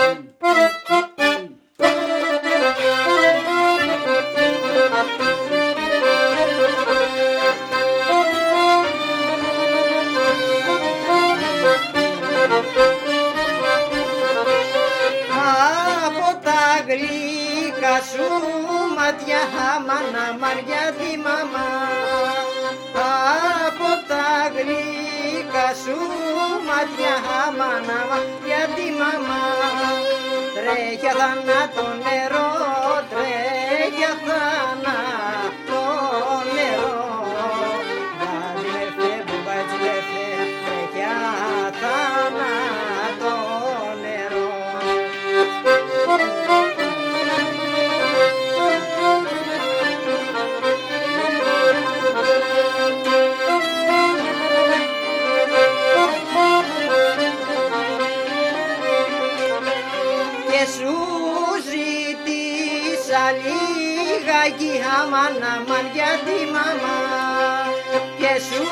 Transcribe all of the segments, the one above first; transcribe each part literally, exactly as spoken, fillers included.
γλυκά σου μάτια, μάνα Μαριά τη μαμά. Από τα γλυκά σου μάτια, μάνα Μαριά τη μαμά. Τρέχει θανάτο νερό, τρέχει θανάτο νερό. Βάζιλεφέ, μπουμπατζιλεφέ, τρέχει θανάτο νερό. Και σου ζήτησα λίγακι, αμάνα Μαριά τη μαμά. Και σου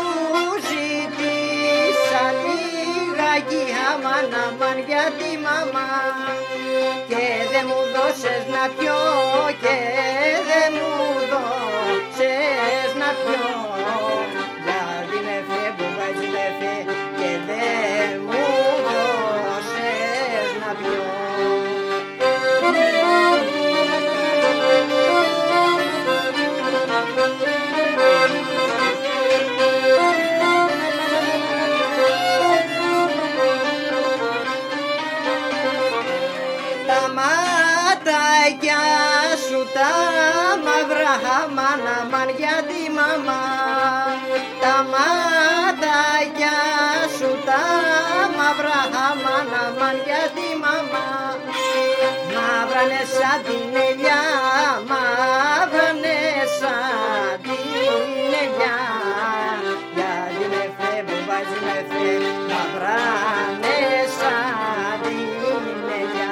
ζήτησα λίγακι, αμάνα Μαριά τη μαμά. Και δε μου δώσες να πιω, και δε μου δώσες να πιω. Βάζιλεφέ, μπουμπατζιλεφέ, και δε μου δώσες να πιω. Τα ματάκια σου τα μαύρα, μάνα Μαριά τη μαμά. Τα ματάκια σου τα μαύρα, μάνα Μαριά τη μαμά. Μαύρανε σαν την ελιά, μαύρανε σαν την ελιά. Βάζιλεφέ, μπουμπατζιλεφέ, μαύρανε σαν την ελιά.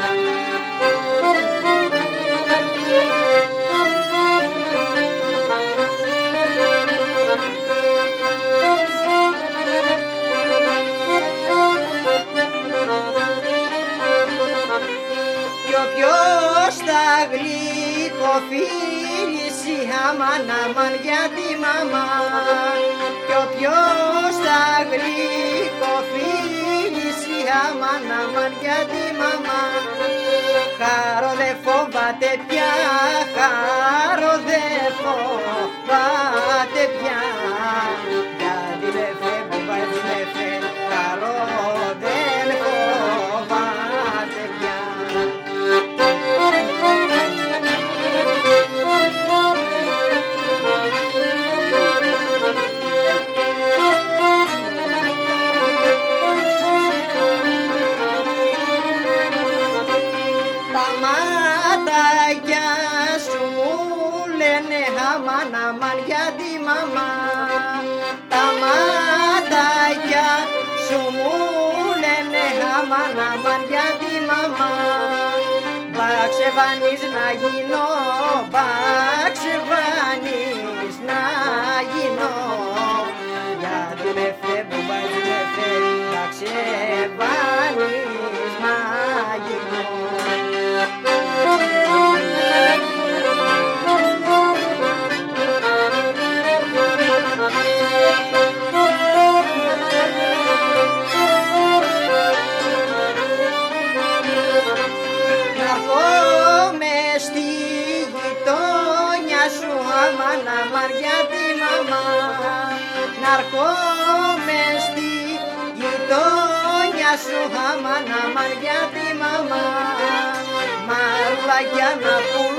Κι όποιος τα γλυκοφίλησε, αμάνα Μαριά τη μαμά. Κι όποιος τα γλυκοφίλησε, αμάνα Μαριά τη μαμά. Χάρο δε φοβάται πια, χάρο δε φοβάται πια. Βάζιλεφέ, μπουμπατζιλεφέ, χάρο δεν φοβάται πια. Τα ματάκια σου μου λένε, αμάνα Μαριά τη μαμά. Τα ματάκια σου μου λένε, αμάνα Μαριά τη μαμά. Μπαξεβάνης να γίνω, μπαξεβάνης να γίνω. Βάζιλεφέ, μπουμπατζιλεφέ, μπαξεβάνης να γίνω. Αμάνα Μαριά τη μαμά. Ναρκώμαι στη γειτόνια σου, αμάνα Μαριά τη μαμά. Μαρουλάκια να πουλήσω,